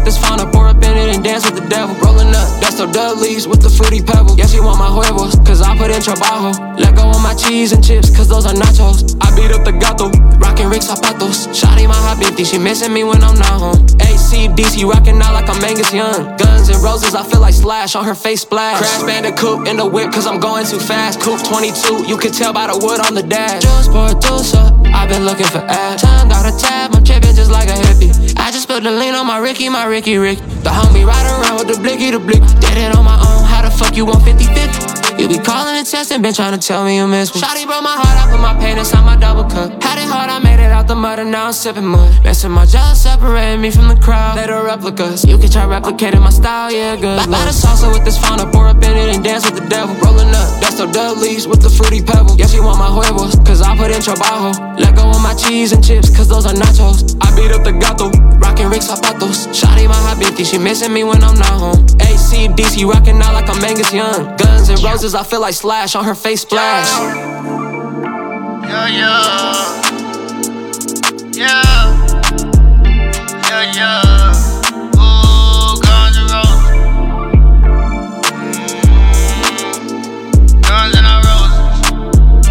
with this fauna, pour up in it and dance with the devil. Rolling up, that's the Dudleys with the fruity pebble. Yeah, she want my huevos, cause I put in trabajo. Let go of my cheese and chips, cause those are nachos. I beat up the gato, rockin' Rick Zapatos. Shawty my habibti, she missing me when I'm not home. AC/DC, rockin' out like I'm Angus Young. Guns and roses, I feel like Slash on her face splash. Crash Bandicoot in the whip, cause I'm going too fast. Coupe 22, you can tell by the wood on the dash. Juice Portusa, I've been looking for abs. Tongue got a tab, I'm trippin' just like a hippie. I just put the lean on my Ricky. The homie ride around with the blicky. Did it on my own, how the fuck you want 50-50? You be calling and texting, been trying to tell me you miss me. Shawty broke my heart, I put my pain inside my double cup. Had it hard, I made it out the mud and now I'm sipping mud. Messing my jaw, separating me from the crowd. They the replicas, you can try replicating my style, yeah, good. Light a salsa with this fauna, pour up in it and dance with the devil. Rolling up, that's the Dudleys with the fruity pebble. Yeah, she want my huevos, cause I put in trabajo. Let go of my cheese and chips, cause those are nachos. I beat up the gato, rockin' Rick Zapatos. Shawty my habibti, she missing me when I'm not home. AC/DC, rockin' out like I'm Angus Young. Guns and roses, I feel like Slash on her face splash. Yeah, yeah. Ooh, guns and roses. Guns and our roses.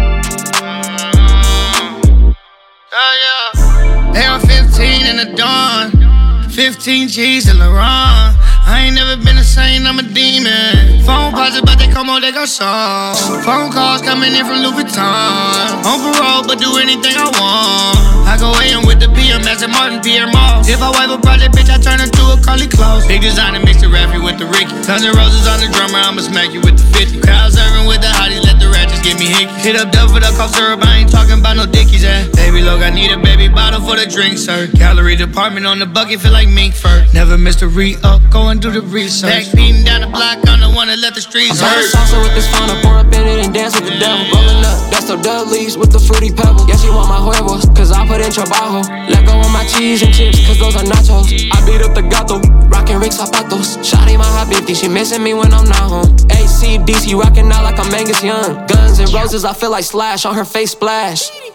Yeah, yeah. AR-15 in the dawn, 15 G's in Laurent. I ain't never been the same, I'm a demon. Phone calls about they come on, they got songs. Phone calls coming in from Louis Vuitton. On parole, but do anything I want. I go AM with the BMS and Martin Pierre Moss. If I wipe a project, bitch, I turn into a Carly Close. Big designer, mix the Raffy with the Ricky. Guns and roses on the drummer, I'ma smack you with the 50. Crowd serving with the hotties, let the ratchets give me hickey. Hit up Dove for the cough syrup, I ain't talking about no dickies, Baby, look, I need a baby bottle for the drink, sir. Calorie department on the bucket, feel like mink fur. Never missed a re-up, going do the research. Back beating down the block, I'm the one that let the streets hurt. I'm salsa with this fauna, pour up in it and dance with the devil. Rolling up, that's the Dudleys with the fruity pebble. Yeah, she want my huevos, cause I put in trabajo. Let go of my cheese and chips, cause those are nachos. I beat up the gato, rockin' Rick Zapatos. Shawty my habibti, she missing me when I'm not home. AC/DC, rockin' out like I'm Angus Young. Guns and roses, I feel like Slash on her face splash.